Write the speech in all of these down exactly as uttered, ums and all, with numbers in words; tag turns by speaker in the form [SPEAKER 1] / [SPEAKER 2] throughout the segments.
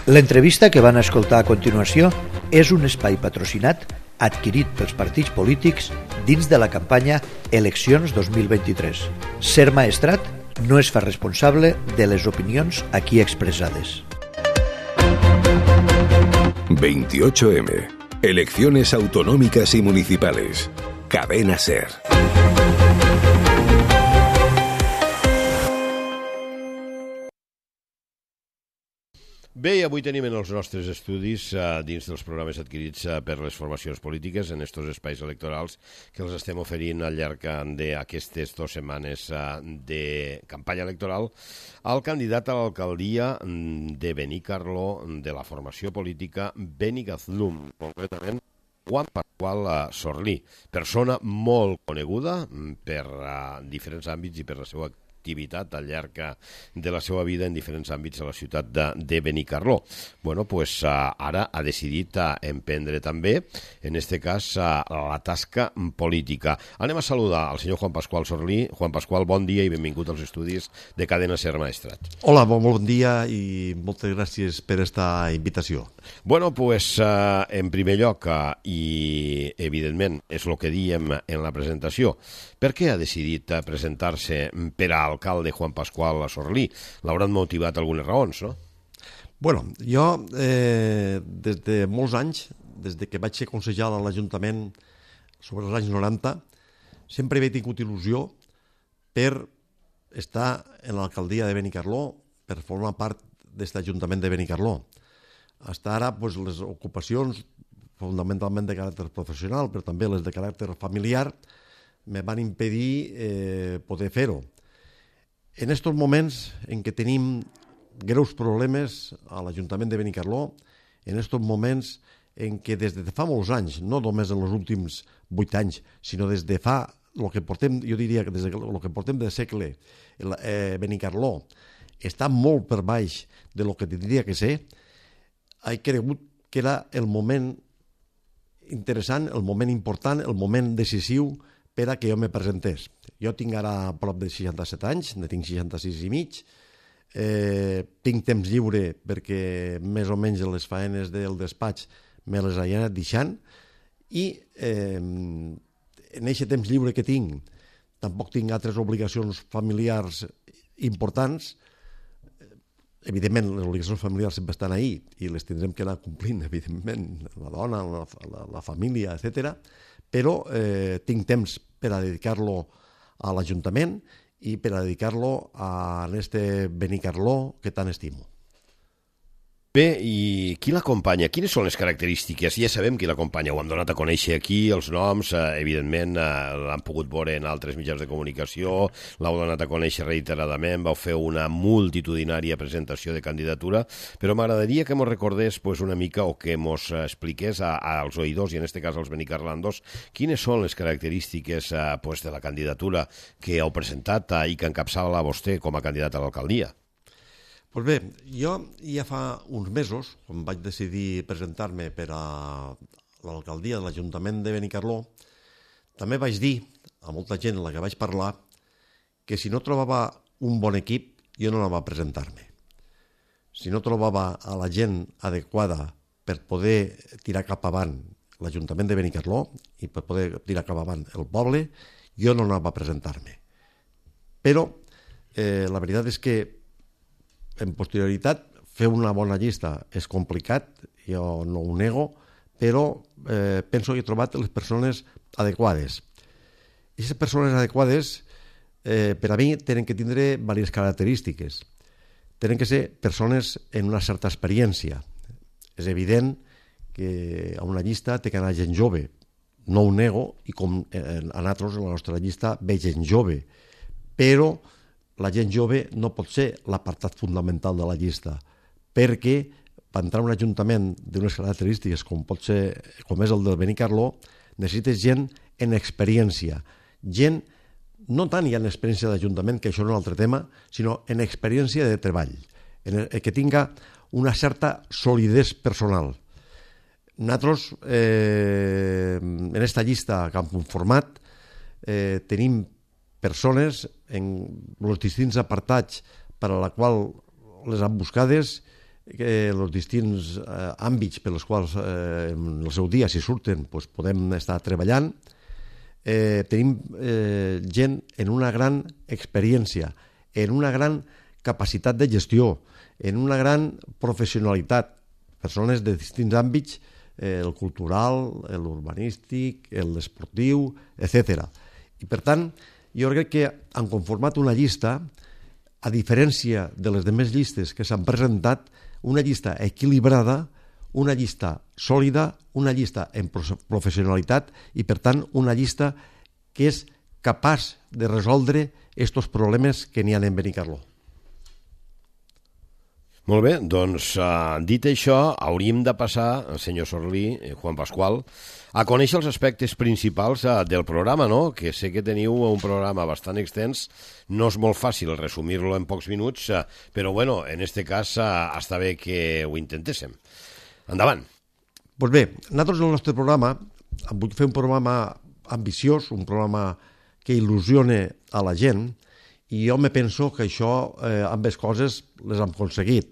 [SPEAKER 1] L'entrevista que van escoltar a continuació és un espai patrocinat adquirit pels partits polítics dins de la campanya Eleccions dos mil vint-i-tres. Ser Maestrat no es fa responsable de les opinions aquí expresades.
[SPEAKER 2] veintiocho eme. Elecciones autonómicas y municipales. Cadena SER.
[SPEAKER 3] Bé, avui tenim en els nostres estudis, uh, dins dels programes adquirits uh, per les formacions polítiques, en estos espais electorals que els estem oferint al llarg d'aquestes dues setmanes uh, de campanya electoral, al candidat a l'alcaldia de Benicarló de la formació política Benigazlum, concretament Juan Pascual uh, Sorlí, persona molt coneguda per uh, diferents àmbits i per la seva activitat al llarg de la seva vida en diferents àmbits de la ciutat de, de Benicarló. Bueno, pues uh, ara ha decidit uh, emprendre també, en este cas, uh, la tasca política. Anem a saludar al senyor Juan Pascual Sorlí. Juan Pascual, bon dia i benvingut als estudis de Cadena SER Maestrat.
[SPEAKER 4] Hola, bon, bon dia i moltes gràcies per esta invitació.
[SPEAKER 3] Bueno, pues uh, en primer lloc, uh, i evidentment és el que diem en la presentació, per què ha decidit uh, presentar-se per a alcalde Juan Pascual Sorlí? L'hauran motivat algunes raons, no?
[SPEAKER 4] Bueno, jo eh, des de molts anys, des de que vaig ser consellal a l'Ajuntament sobre els anys noranta, sempre he tingut il·lusió per estar en l'alcaldia de Benicarló, per formar part d'aquest Ajuntament de Benicarló. Fins ara, pues, les ocupacions, fonamentalment de caràcter professional, però també les de caràcter familiar, me van impedir eh, poder fer-ho. En aquests moments en què tenim greus problemes a l'Ajuntament de Benicarló, en aquests moments en què des de fa molts anys, no només en els últims vuit anys, sinó des de fa, el que portem, jo diria que des de el que portem de segle, eh, Benicarló està molt per baix de lo que tindria que ser, he cregut que era el moment interessant, el moment important, el moment decisiu per a que jo me presentés. Jo tinc ara prop de seixanta-set anys, ne tinc seixanta-sis i mig, eh, tinc temps lliure perquè més o menys les faenes del despatx me les he anat deixant i eh, en aquest temps lliure que tinc tampoc tinc altres obligacions familiars importants. Evidentment, les obligacions familiars sempre estan ahí i les tindrem que anar complint, evidentment, la dona, la, la, la família, etcètera. Però eh, tinc temps per a dedicar-lo a l'Ajuntament i per a dedicar-lo a este Benicarló que tant estimo.
[SPEAKER 3] Bé, i qui l'acompanya? Quines són les característiques? Ja sabem qui l'acompanya, ho hem donat a conèixer aquí, els noms, eh, evidentment, eh, l'han pogut veure en altres mitjans de comunicació, l'heu donat a conèixer reiteradament, vau fer una multitudinària presentació de candidatura, però m'agradaria que mos recordés pues, una mica o que mos expliqués a, als oïdors, i en este cas als benicarlandos, quines són les característiques eh, pues, de la candidatura que heu presentat eh, i que encapçala vostè com a candidat a l'alcaldia.
[SPEAKER 4] Pues bé, jo ja fa uns mesos, quan vaig decidir presentar-me per a l'alcaldia de l'Ajuntament de Benicarló, també vaig dir a molta gent amb la que vaig parlar que si no trobava un bon equip, jo no anava a presentar-me. Si no trobava a la gent adequada per poder tirar cap avant l'Ajuntament de Benicarló i per poder tirar cap avant el poble, jo no anava a presentar-me. Però eh, la veritat és que en posterioritat, fer una bona llista és complicat, jo no ho nego, però eh, penso que he trobat les persones adequades. I aquestes persones adequades, eh, per a mi, tenen que tindre diverses característiques. Tenen que ser persones en una certa experiència. És evident que a una llista té que anar gent jove. No ho nego, i com a nosaltres, en la nostra llista, ve gent jove. Però la gent jove no pot ser l'apartat fundamental de la llista, perquè per entrar en un ajuntament d'unes característiques com pot ser, com és el del Benicarló, necessites gent en experiència. Gent, no tant ja en experiència d'ajuntament, que això no és un altre tema, sinó en experiència de treball, en el, que tinga una certa solidesa personal. Nosaltres, eh, en aquesta llista que hem conformat, eh, tenim persones en els distints apartats per a la qual les emboscades que els distints eh, àmbits per els quals eh, en el seu dia, si surten, doncs podem estar treballant. Eh, tenim eh, gent en una gran experiència, en una gran capacitat de gestió, en una gran professionalitat, persones de distints àmbits, eh, el cultural, l'urbanístic, l'esportiu, etcètera. I per tant, jo crec que han conformat una llista, a diferència de les demés llistes que s'han presentat, una llista equilibrada, una llista sòlida, una llista en professionalitat i, per tant, una llista que és capaç de resoldre aquests problemes que n'hi ha en Benicarló.
[SPEAKER 3] Molt bé, doncs, uh, dit això, hauríem de passar, senyor Sorlí, eh, Juan Pascual, a conèixer els aspectes principals uh, del programa, no? Que sé que teniu un programa bastant extens, no és molt fàcil resumir-lo en pocs minuts, uh, però, bueno, en este cas uh, està bé que ho intentéssim. Endavant.
[SPEAKER 4] Doncs pues bé, nosaltres en el nostre programa vull fer un programa ambiciós, un programa que il·lusione a la gent, i jo me penso que això, eh, amb les coses, les hem aconseguit.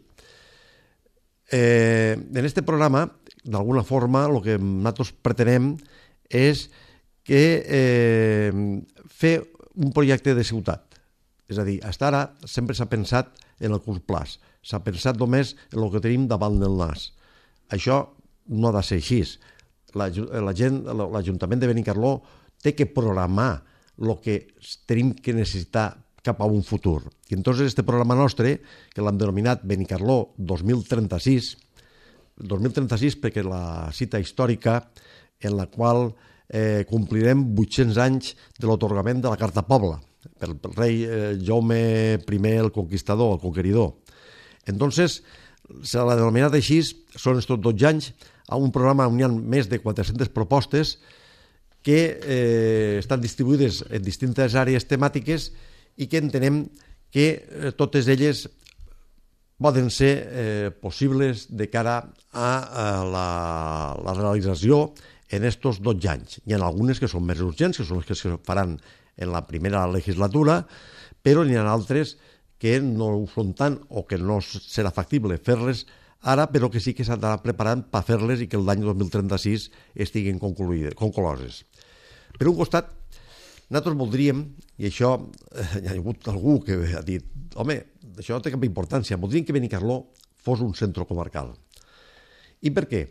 [SPEAKER 4] Eh, en aquest programa, d'alguna forma, el que nosaltres pretenem és que eh, fer un projecte de ciutat. És a dir, fins ara sempre s'ha pensat en el curt plaç, s'ha pensat només en el que tenim davant del nas. Això no ha de ser així. La, la gent, l'Ajuntament de Benicarló té que programar el que tenim que necessitar cap a un futur. I entonces este programa nostre, que l'hem denominat Benicarló dos mil trenta-sis, dos mil trenta-sis perquè la cita històrica en la qual eh, complirem vuit-cents anys de l'atorgament de la Carta Pobla pel, pel rei eh, Jaume primer el Conquistador, el Conqueridor. Entonces, se l'ha denominat així, són estos dotze anys, a un programa on hi ha més de quatre-centes propostes que eh, estan distribuïdes en distintes àrees temàtiques i que entenem que eh, totes elles poden ser eh, possibles de cara a, a la, la realització en estos dotze anys. Hi ha algunes que són més urgents, que són les que es faran en la primera legislatura, però n'hi ha altres que no ho són tant o que no serà factible fer-les ara, però que sí que s'han d'anar preparant per fer-les i que l'any dos mil trenta-sis estiguin concloses. Per un costat, nosaltres voldríem, i això eh, hi ha hagut algú que ha dit, home, això no té cap importància, voldríem que Benicarló fos un centre comarcal. I per què?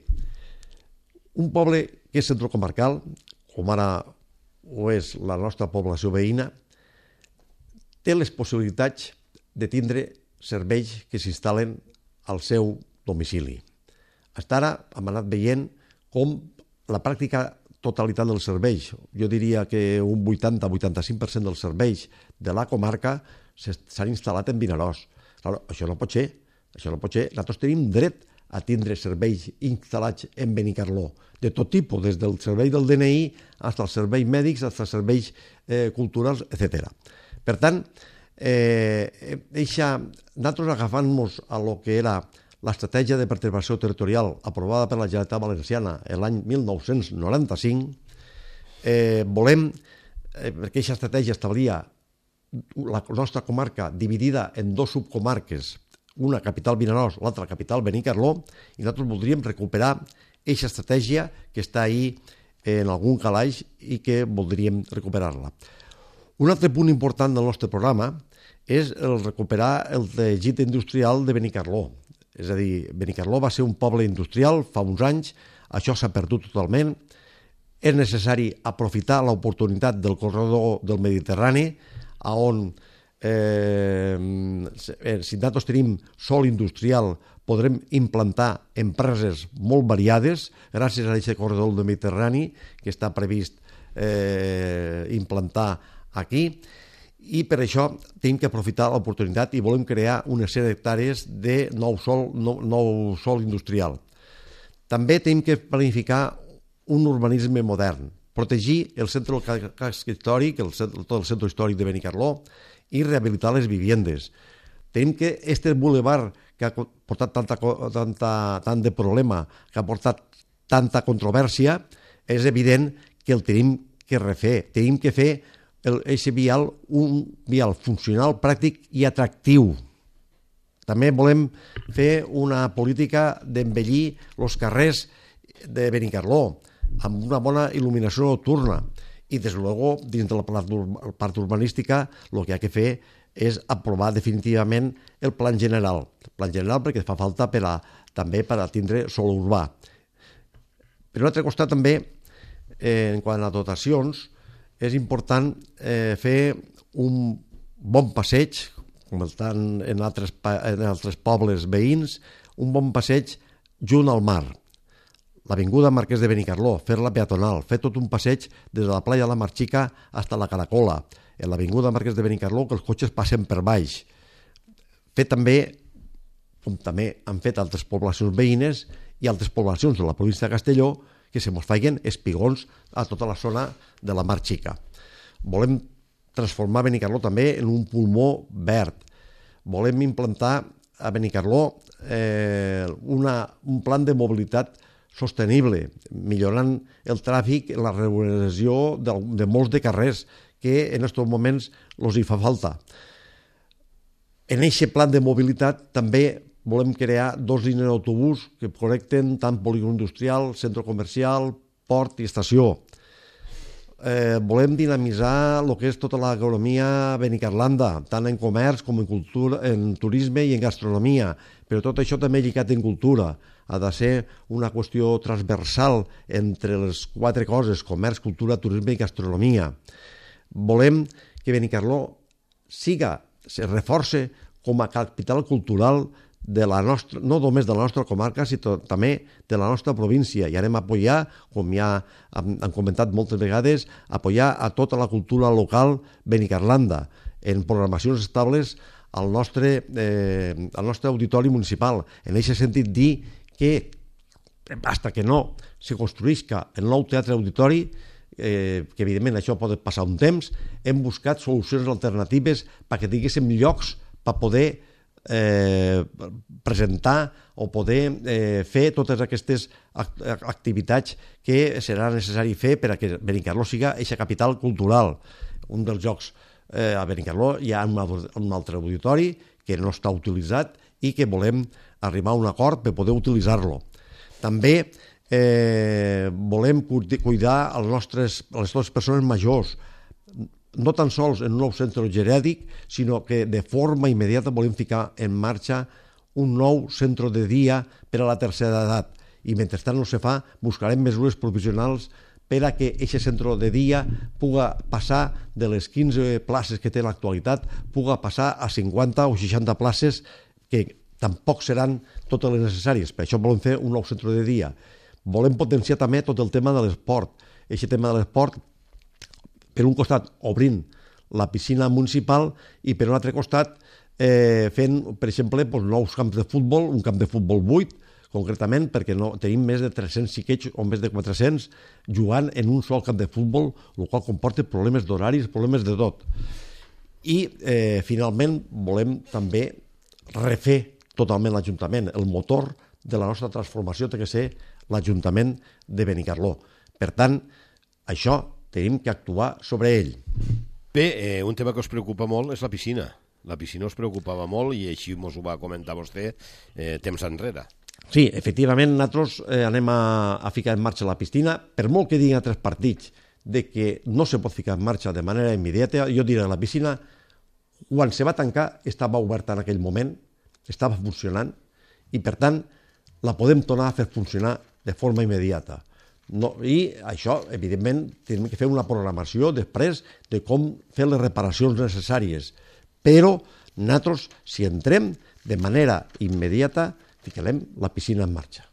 [SPEAKER 4] Un poble que és centre comarcal, com ara ho és la nostra població veïna, té les possibilitats de tindre serveis que s'instal·len al seu domicili. Fins ara hem anat veient com la pràctica totalitat dels serveis, jo diria que un vuitanta a vuitanta-cinc per cent dels serveis de la comarca s'han instal·lat en Vinaròs. Claro, això no pot ser, això no pot ser. Nosaltres tenim dret a tindre serveis instal·lats en Benicarló, de tot tipus, des del servei del D N I fins als serveis mèdics, fins als serveis eh, culturals, etcètera. Per tant, eh, eixa, nosaltres agafant-nos a lo que era l'estratègia de pertorbació territorial aprovada per la Generalitat Valenciana l'any mil nou-cents noranta-cinc, eh, volem, eh, perquè aquesta estratègia establia la nostra comarca dividida en dos subcomarques, una capital Vinaròs, l'altra capital Benicarló, i nosaltres voldríem recuperar aquesta estratègia que està ahí en algun calaix i que voldríem recuperar-la. Un altre punt important del nostre programa és el recuperar el teixit industrial de Benicarló. És a dir, Benicarló va ser un poble industrial fa uns anys, això s'ha perdut totalment. És necessari aprofitar l'oportunitat del corredor del Mediterrani, on eh, si nosaltres tenim sòl industrial podrem implantar empreses molt variades gràcies a aquest corredor del Mediterrani que està previst eh, implantar aquí. I per això tenim que aprofitar l'oportunitat i volem crear una sèrie d'hectàrees de nou sòl, nou, nou sòl industrial. També tenim que planificar un urbanisme modern, protegir el centre del casc històric, el, tot el centre històric de Benicarló, i rehabilitar les viviendes. Tenim que este boulevard que ha portat tanta, tanta, tant de problema, que ha portat tanta controvèrsia, és evident que el tenim que refer. Tenim que fer el, eixe vial un vial funcional, pràctic i atractiu. També volem fer una política d'embellir els carrers de Benicarló amb una bona il·luminació nocturna i, des de luego, dins de la part urbanística, el que ha que fer és aprovar definitivament el plan general. El plan general perquè fa falta per a, també per a tindre sòl urbà. Per un altre costat, també, eh, en quant a dotacions, és important eh, fer un bon passeig, com estan en altres, en altres pobles veïns, un bon passeig junt al mar. L'avinguda Marquès de Benicarló, fer-la peatonal, fer tot un passeig des de la playa de la Marxica fins a la Caracola, en l'avinguda Marquès de Benicarló, que els cotxes passen per baix. Fer també, com també han fet altres poblacions veïnes i altres poblacions de la província de Castelló, que se mos feien espigons a tota la zona de la Marxica. Volem transformar Benicarló també en un pulmó verd. Volem implantar a Benicarló eh, una, un plan de mobilitat sostenible, millorant el tràfic, la regularització de, de molts de carrers que en aquests moments els hi fa falta. En aquest plan de mobilitat també volem crear dos línies d'autobús que connecten tant polígon industrial, centre comercial, port i estació. Eh, volem dinamitzar el que és tota l'economia benicarlanda, tant en comerç com en cultura, en turisme i en gastronomia, però tot això també lligat en cultura. Ha de ser una qüestió transversal entre les quatre coses, comerç, cultura, turisme i gastronomia. Volem que Benicarló siga, se reforce com a capital cultural de la nostra, no només de la nostra comarca, sinó també de la nostra província. I anem a apoyar, com ja han, han comentat moltes vegades, apoyar a tota la cultura local benicarlanda en programacions estables al nostre, eh, al nostre auditori municipal. En aquest sentit, dir que, hasta que no se construïsca el nou teatre auditori, eh, que evidentment això pot passar un temps, hem buscat solucions alternatives perquè tinguéssim llocs per poder eh, presentar o poder eh, fer totes aquestes activitats que serà necessari fer per a que Benicarló siga eixa capital cultural. Un dels llocs eh, a Benicarló hi ha un, un altre auditori que no està utilitzat i que volem arribar a un acord per poder utilitzar-lo. També eh, volem cuidar els nostres, les nostres persones majors, no tan sols en un nou centre geriàtric, sinó que de forma immediata volem ficar en marxa un nou centre de dia per a la tercera edat. I mentrestant no se fa, buscarem mesures provisionals per a que aquest centre de dia puga passar de les quinze places que té en l'actualitat, puga passar a cinquanta o seixanta places que tampoc seran totes les necessàries. Per això volem fer un nou centre de dia. Volem potenciar també tot el tema de l'esport. Aquest tema de l'esport, per un costat, obrint la piscina municipal i per un altre costat, eh, fent, per exemple, doncs, nous camps de futbol, un camp de futbol buit, concretament, perquè no, tenim més de tres-cents xiquets o més de quatre-cents jugant en un sol camp de futbol, el qual comporta problemes d'horaris, problemes de tot. I, eh, finalment, volem també refer totalment l'Ajuntament. El motor de la nostra transformació té que ser l'Ajuntament de Benicarló. Per tant, això tenim que actuar sobre ell.
[SPEAKER 3] Bé, eh, un tema que us preocupa molt és la piscina. La piscina us preocupava molt i així mos ho va comentar vostè eh, temps enrere.
[SPEAKER 4] Sí, efectivament, nosaltres eh, anem a, a ficar en marxa la piscina. Per molt que diguin altres partits de que no se pot ficar en marxa de manera immediata, jo diré que la piscina, quan se va tancar, estava oberta en aquell moment, estava funcionant i, per tant, la podem tornar a fer funcionar de forma immediata. No, I això, evidentment, tenim que fer una programació després de com fer les reparacions necessàries. Però nosaltres, si entrem de manera immediata, ficarem la piscina en marxa.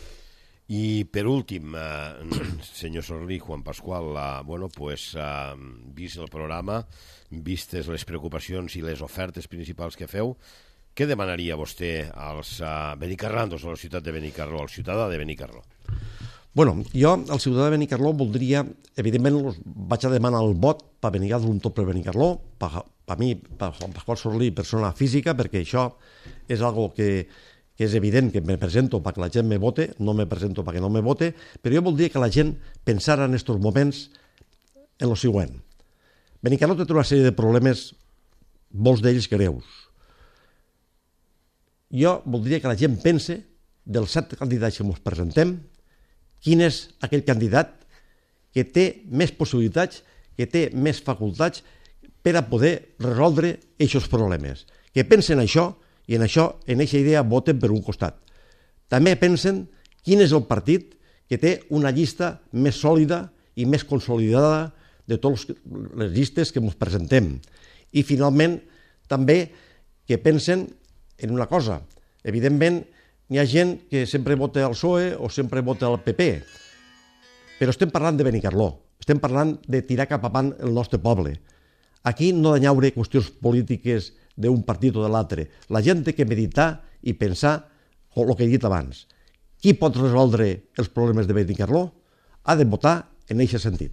[SPEAKER 3] I per últim, eh, senyor Sorlí, Juan Pascual, eh, bueno, pues, eh, vist el programa, vistes les preocupacions i les ofertes principals que feu, què demanaria vostè als uh, benicarrandos, a la ciutat de Benicarló, al ciutadà de Benicarló?
[SPEAKER 4] Bueno, jo, al ciutadà de Benicarló, voldria, evidentment, vaig a demanar el vot per venir d'un tot per Benicarló, per, per mi, per Juan Pascual Sorlí, persona física, perquè això és algo que, que és evident que me presento perquè la gent me vote, no me presento perquè no me vote, però jo voldria que la gent pensara en aquests moments en el següent. Benicarló té una sèrie de problemes, molts d'ells greus. jo voldria que la gent pense, dels set candidats que ens presentem, quin és aquell candidat que té més possibilitats, que té més facultats per a poder resoldre aquests problemes. Que pensen això i en això, en aquesta idea, voten per un costat. També pensen quin és el partit que té una llista més sòlida i més consolidada de totes les llistes que ens presentem. I, finalment, també que pensen en una cosa. Evidentment, hi ha gent que sempre vota al P S O E o sempre vota al P P, però estem parlant de Benicarló, estem parlant de tirar cap avant el nostre poble. Aquí no hi ha qüestions polítiques d'un partit o de l'altre. La gent té que meditar i pensar el que he dit abans. Qui pot resoldre els problemes de Benicarló ha de votar en aquest sentit.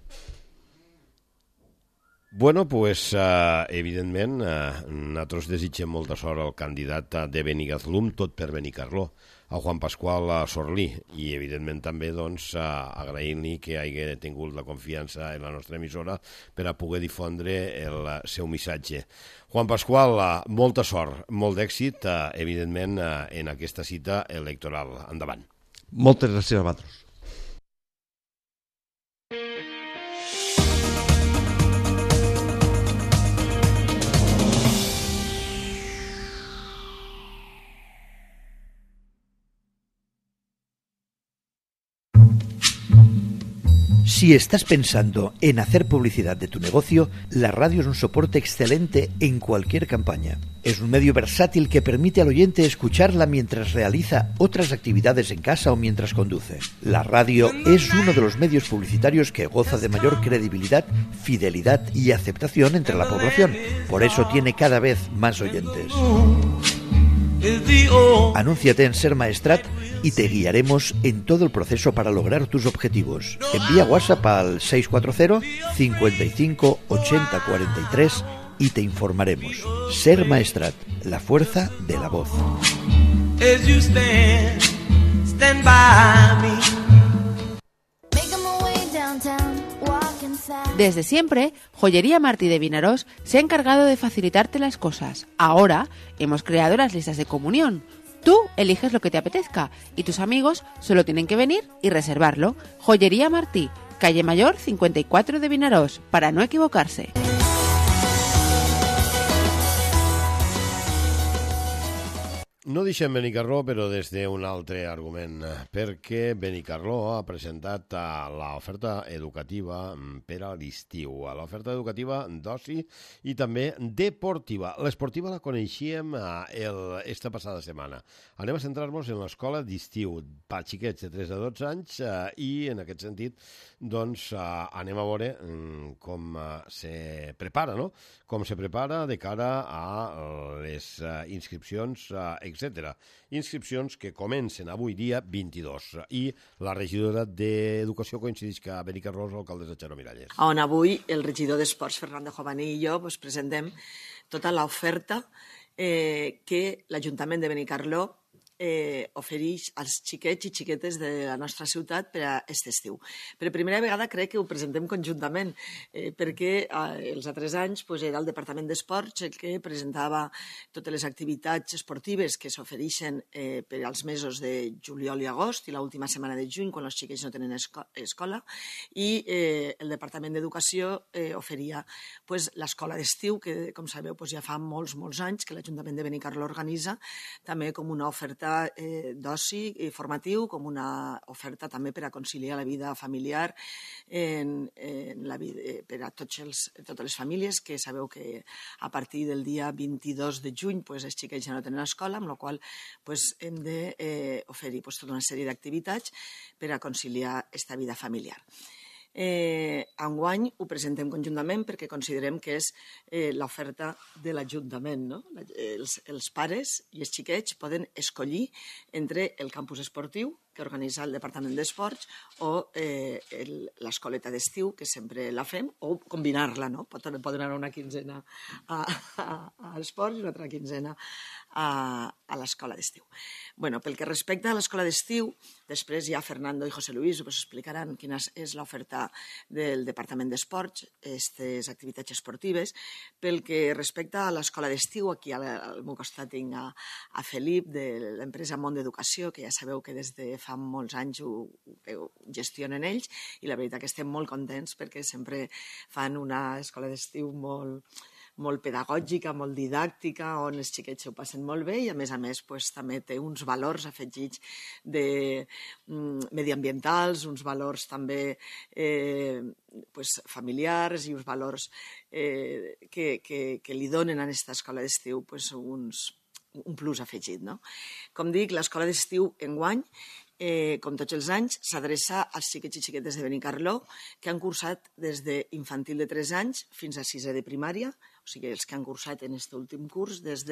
[SPEAKER 3] Bueno, pues, uh, evidentment, uh, nosaltres desitgem molta sort al candidat de Benigathlum, tot per Benicarló, a Juan Pascual Sorlí, i evidentment també doncs, uh, agraint-li que hagi tingut la confiança en la nostra emissora per a poder difondre el seu missatge. Juan Pascual, uh, molta sort, molt d'èxit, uh, evidentment, uh, en aquesta cita electoral. Endavant.
[SPEAKER 4] Moltes gràcies a vosaltres.
[SPEAKER 1] Si estás pensando en hacer publicidad de tu negocio, la radio es un soporte excelente en cualquier campaña. Es un medio versátil que permite al oyente escucharla mientras realiza otras actividades en casa o mientras conduce. La radio es uno de los medios publicitarios que goza de mayor credibilidad, fidelidad y aceptación entre la población. Por eso tiene cada vez más oyentes. Anúnciate en Ser Maestrat y te guiaremos en todo el proceso para lograr tus objetivos. Envía WhatsApp al seis cuatro cero, cincuenta y cinco, ochenta, cuarenta y tres y te informaremos. Ser Maestrat, la fuerza de la voz.
[SPEAKER 5] Desde siempre, Joyería Martí de Vinaròs se ha encargado de facilitarte las cosas. Ahora hemos creado las listas de comunión. Tú eliges lo que te apetezca y tus amigos solo tienen que venir y reservarlo. Joyería Martí, calle Mayor cincuenta y cuatro de Vinaròs, para no equivocarse.
[SPEAKER 3] No deixem Benicarló, però des d'un altre argument, perquè Benicarló ha presentat l'oferta educativa per a l'estiu, l'oferta educativa d'oci i també deportiva. L'esportiva la coneixíem esta passada setmana. Anem a centrar-nos en l'escola d'estiu per xiquets de tres a dotze anys i, en aquest sentit, doncs anem a veure com se prepara, no? Com se prepara de cara a les inscripcions, etcètera. Inscripcions que comencen avui dia vint-i-dos. I la regidora d'Educació coincideix que a Benicarló és l'alcaldessa Txaro Miralles.
[SPEAKER 6] On avui el regidor d'Esports, Fernando Jovaní, i jo pues, presentem tota l'oferta eh, que l'Ajuntament de Benicarló eh, ofereix als xiquets i xiquetes de la nostra ciutat per a aquest estiu. Per primera vegada crec que ho presentem conjuntament, eh, perquè eh, els altres anys pues, era el Departament d'Esports el que presentava totes les activitats esportives que s'ofereixen eh, per als mesos de juliol i agost i l'última setmana de juny, quan els xiquets no tenen esco escola, i eh, el Departament d'Educació eh, oferia pues, l'escola d'estiu, que com sabeu pues, ja fa molts, molts anys que l'Ajuntament de Benicarló organitza, també com una oferta eh, d'oci formatiu, com una oferta també per a conciliar la vida familiar en, en la vida, eh, per a tots els, totes les famílies, que sabeu que a partir del dia vint-i-dos de juny pues, els xiquets ja no tenen escola, amb la qual pues, hem d'oferir eh, pues, tota una sèrie d'activitats per a conciliar aquesta vida familiar. Eh, enguany ho presentem conjuntament perquè considerem que és eh, l'oferta de l'Ajuntament, no? Els, els pares i els xiquets poden escollir entre el campus esportiu que organitza el Departament d'Esports, o eh, el, l'escoleta d'estiu, que sempre la fem, o combinar-la, no? Pot, pot anar una quinzena a, a, a esports i una altra quinzena a, a l'escola d'estiu. Bueno, pel que respecta a l'escola d'estiu, després ja Fernando i José Luis us explicaran quina és l'oferta del Departament d'Esports, aquestes activitats esportives. Pel que respecta a l'escola d'estiu, aquí al, al meu costat tinc a, a Felip, de l'empresa Món d'Educació, que ja sabeu que des de fa molts anys ho, ho gestionen ells, i la veritat que estem molt contents perquè sempre fan una escola d'estiu molt, molt pedagògica, molt didàctica, on els xiquets ho passen molt bé i, a més a més, pues, també té uns valors afegits de, mm, mediambientals, uns valors també eh, pues, familiars i uns valors eh, que, que, que li donen a aquesta escola d'estiu pues, uns, un plus afegit. No? Com dic, l'escola d'estiu enguany, eh, com tots els anys, s'adreça als xiquets i xiquetes de Benicarló que han cursat des d'infantil de tres anys fins a sisè de primària, o sigui, els que han cursat en aquest últim curs des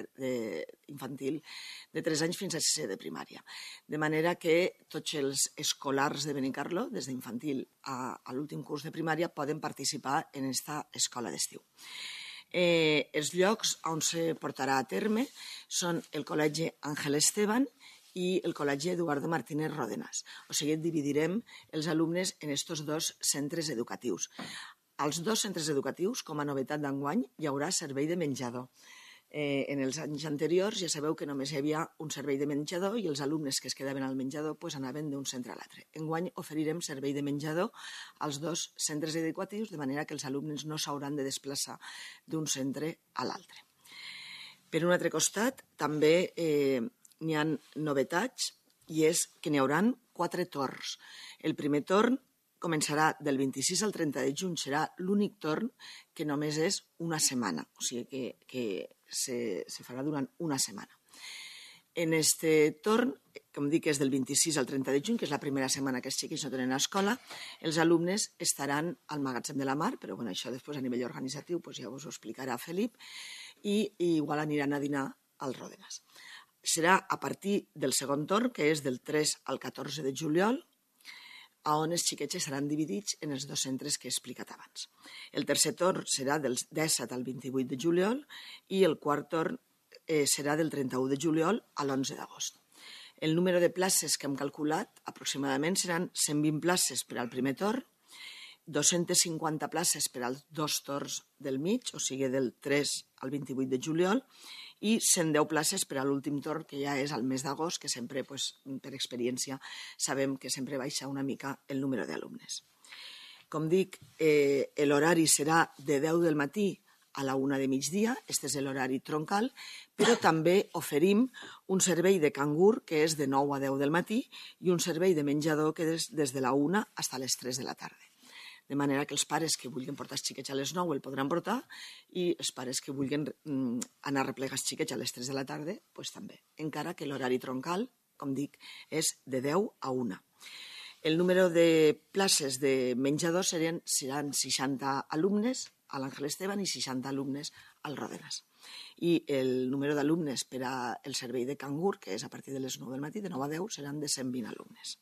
[SPEAKER 6] d'infantil de, de, de tres anys fins a sisè de primària. De manera que tots els escolars de Benicarló, des d'infantil a, a l'últim curs de primària, poden participar en aquesta escola d'estiu. Eh, els llocs on se portarà a terme són el Col·legi Ángel Esteban i el Col·legi Eduardo Martínez Ródenas. O sigui, dividirem els alumnes en aquests dos centres educatius. Als dos centres educatius, com a novetat d'enguany, hi haurà servei de menjador. Eh, en els anys anteriors ja sabeu que només hi havia un servei de menjador i els alumnes que es quedaven al menjador pues, anaven d'un centre a l'altre. Enguany oferirem servei de menjador als dos centres educatius, de manera que els alumnes no s'hauran de desplaçar d'un centre a l'altre. Per un altre costat, també eh, n'hi ha novetats, i és que n'hi haurà quatre torns. El primer torn començarà del vint-i-sis al trenta de juny, serà l'únic torn que només és una setmana, o sigui que, que se, se farà durant una setmana. En este torn, com dic, és del vint-i-sis al trenta de juny, que és la primera setmana que els xiquets no tenen escola, els alumnes estaran al magatzem de la Mar, però bueno, això després a nivell organitzatiu pues ja us ho explicarà Felip, i, i igual aniran a dinar al Ródenas. Serà a partir del segon torn, que és del tres al catorze de juliol, on els xiquets seran dividits en els dos centres que he explicat abans. El tercer torn serà del disset al vint-i-vuit de juliol i el quart torn eh, serà del trenta-u de juliol a l'onze d'agost. El número de places que hem calculat aproximadament seran cent vint places per al primer torn, dos-centes cinquanta places per als dos torns del mig, o sigui del tres al vint-i-vuit de juliol, i cent deu places per a l'últim torn, que ja és al mes d'agost, que sempre, pues, per experiència, sabem que sempre baixa una mica el número d'alumnes. Com dic, eh, l'horari serà de deu del matí a la una de migdia, aquest és l'horari troncal, però també oferim un servei de cangur, que és de nou a deu del matí, i un servei de menjador que és des de la una fins a les tres de la tarda. De manera que els pares que vulguin portar els xiquets a les nou el podran portar i els pares que vulguin anar a replegar els xiquets a les tres de la tarda, pues també. Encara que l'horari troncal, com dic, és de deu a una. El número de places de menjador seran, seran seixanta alumnes a l'Àngel Esteban i seixanta alumnes al Ródenas. I el número d'alumnes per al servei de cangur, que és a partir de les nou del matí, de nou a deu, seran de cent vint alumnes.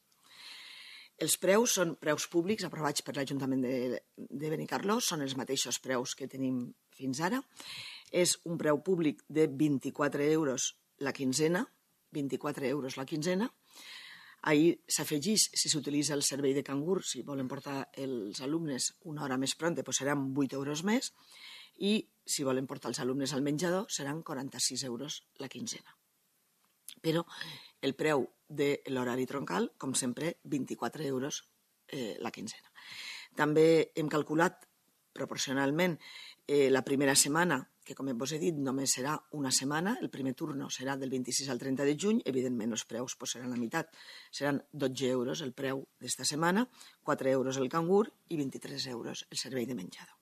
[SPEAKER 6] Els preus són preus públics aprovats per l'Ajuntament de, de Benicarló, són els mateixos preus que tenim fins ara. És un preu públic de vint-i-quatre euros la quinzena, vint-i-quatre euros la quinzena. Ahir s'afegeix, si s'utilitza el servei de cangur, si volen portar els alumnes una hora més pronta, doncs seran vuit euros més, i si volen portar els alumnes al menjador seran quaranta-sis euros la quinzena. Però el preu de l'horari troncal, com sempre, vint-i-quatre euros eh, la quinzena. També hem calculat proporcionalment eh, la primera setmana, que com vos he dit només serà una setmana, el primer turno serà del vint-i-sis al trenta de juny, evidentment els preus pues, seran la meitat, seran dotze euros el preu d'esta setmana, quatre euros el cangur i vint-i-tres euros el servei de menjador.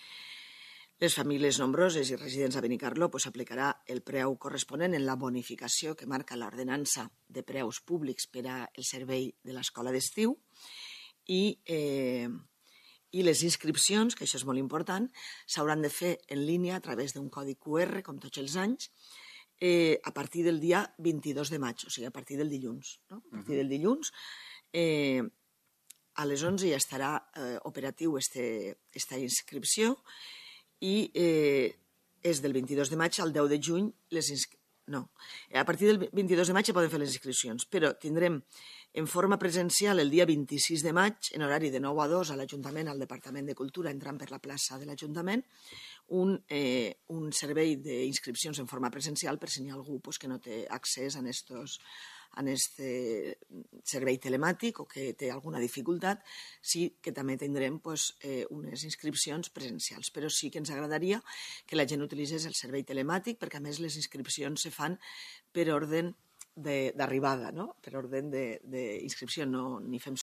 [SPEAKER 6] Les famílies nombroses i residents a Benicarló pues, aplicarà el preu corresponent en la bonificació que marca l'ordenança de preus públics per al servei de l'escola d'estiu i, eh, i les inscripcions, que això és molt important, s'hauran de fer en línia a través d'un codi Q R, com tots els anys, eh, a partir del dia vint-i-dos de maig, o sigui, a partir del dilluns. No? A partir del dilluns, eh, a les onze ja estarà eh, operatiu este, esta inscripció i eh, és del vint-i-dos de maig al deu de juny les inscripcions. No, a partir del vint-i-dos de maig ja poden fer les inscripcions, però tindrem en forma presencial el dia vint-i-sis de maig, en horari de nou a dos, a l'Ajuntament, al Departament de Cultura, entrant per la plaça de l'Ajuntament, un, eh, un servei d'inscripcions en forma presencial per si n'hi ha algú pues, que no té accés a estos en este servei telemàtic o que té alguna dificultat, sí que també tindrem pues, eh, unes inscripcions presencials. Però sí que ens agradaria que la gent utilitzés el servei telemàtic perquè, a més, les inscripcions se fan per ordre d'arribada, no? Per ordre d'inscripció, no, ni fem